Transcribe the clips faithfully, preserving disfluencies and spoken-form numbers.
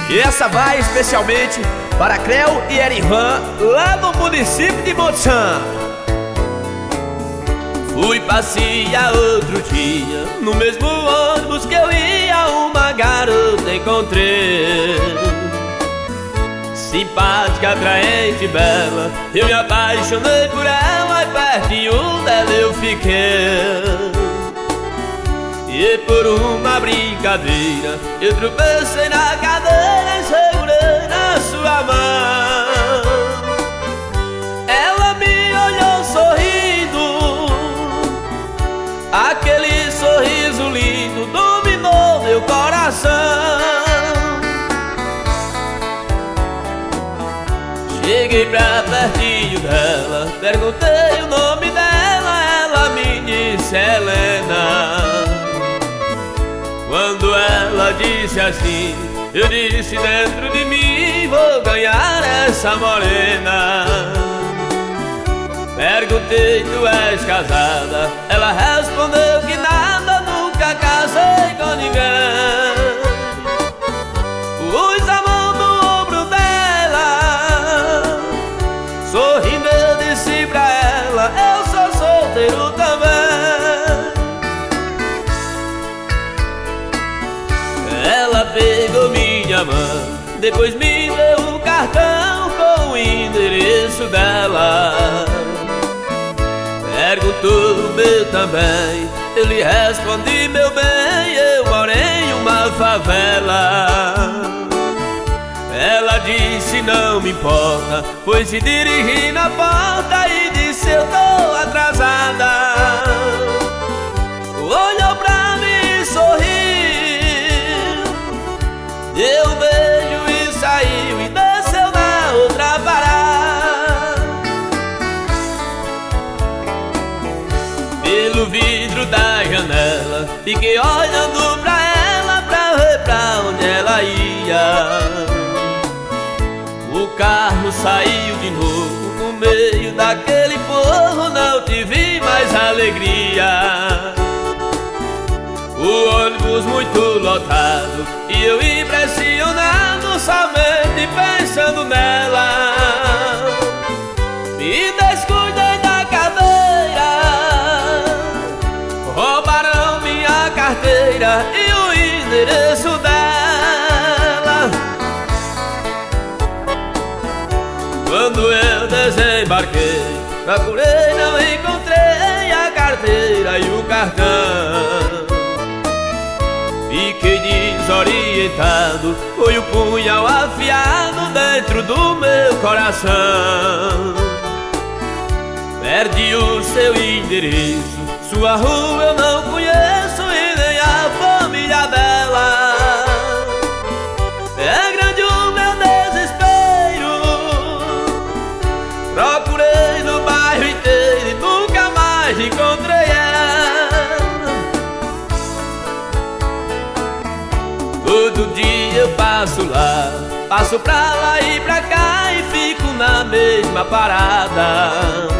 E essa vai especialmente para Creu e Erivan, lá no município de Moçã. Fui passear outro dia, no mesmo ônibus que eu ia, uma garota encontrei. Simpática, atraente, bela, eu me apaixonei por ela e pertinho dela eu fiquei. E por uma brincadeira eu tropecei na cadeira e segurei na sua mão. Ela me olhou sorrindo, aquele sorriso lindo dominou meu coração. Cheguei pra pertinho dela, perguntei o nome dela, ela me disse Helena. Quando ela disse assim, eu disse dentro de mim, vou ganhar essa morena. Perguntei, tu és casada? Ela respondeu que nada, nunca casei com ninguém. Pus a mão no ombro dela, sorrindo eu disse pra ela, eu sou solteiro também. Ela pegou minha mão, depois me deu um cartão com o endereço dela. Perguntou o meu também, eu lhe respondi, meu bem, eu moro em uma favela. Ela disse não me importa, foi se dirigir na porta e disse eu tô atrasada. Olhou pra mim e sorriu, deu um beijo e saiu e desceu na outra parada. Pelo vidro da janela fiquei olhando pra ela pra ver pra onde ela ia. O carro saiu de novo no meio daquele povo, não tive mais alegria. O ônibus muito lotado e eu impressionado, somente pensando nela. Me descuidei da cadeira, roubaram minha carteira e o endereço dela. Quando eu desembarquei, procurei, não encontrei a carteira e o cartão. Fiquei desorientado, foi o punhal afiado dentro do meu coração. Perdi o seu endereço, sua rua eu não conheço e nem a família dela. É grande o meu desespero, procurei no bairro inteiro e nunca mais encontrei ela. Todo dia eu passo lá, passo pra lá e pra cá e fico na mesma parada.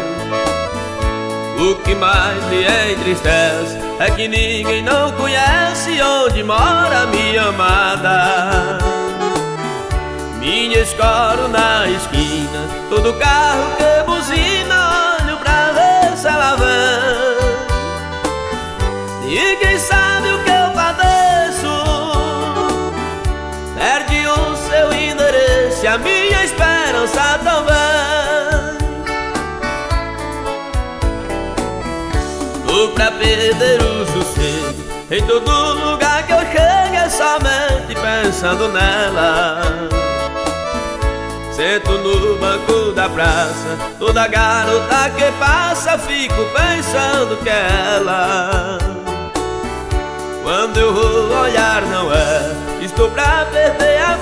O que mais me entristece é que ninguém não conhece onde mora minha amada. Minha escoro na esquina, todo carro que buzina, olho pra ver se ela vem. Ninguém sabe o que eu padeço, perdi o seu endereço e a minha esperança também. Tô pra perder o sossego, em todo lugar que eu chego é somente pensando nela. Sento no banco da praça, toda garota que passa fico pensando que é ela. Quando eu vou olhar não é, estou pra perder a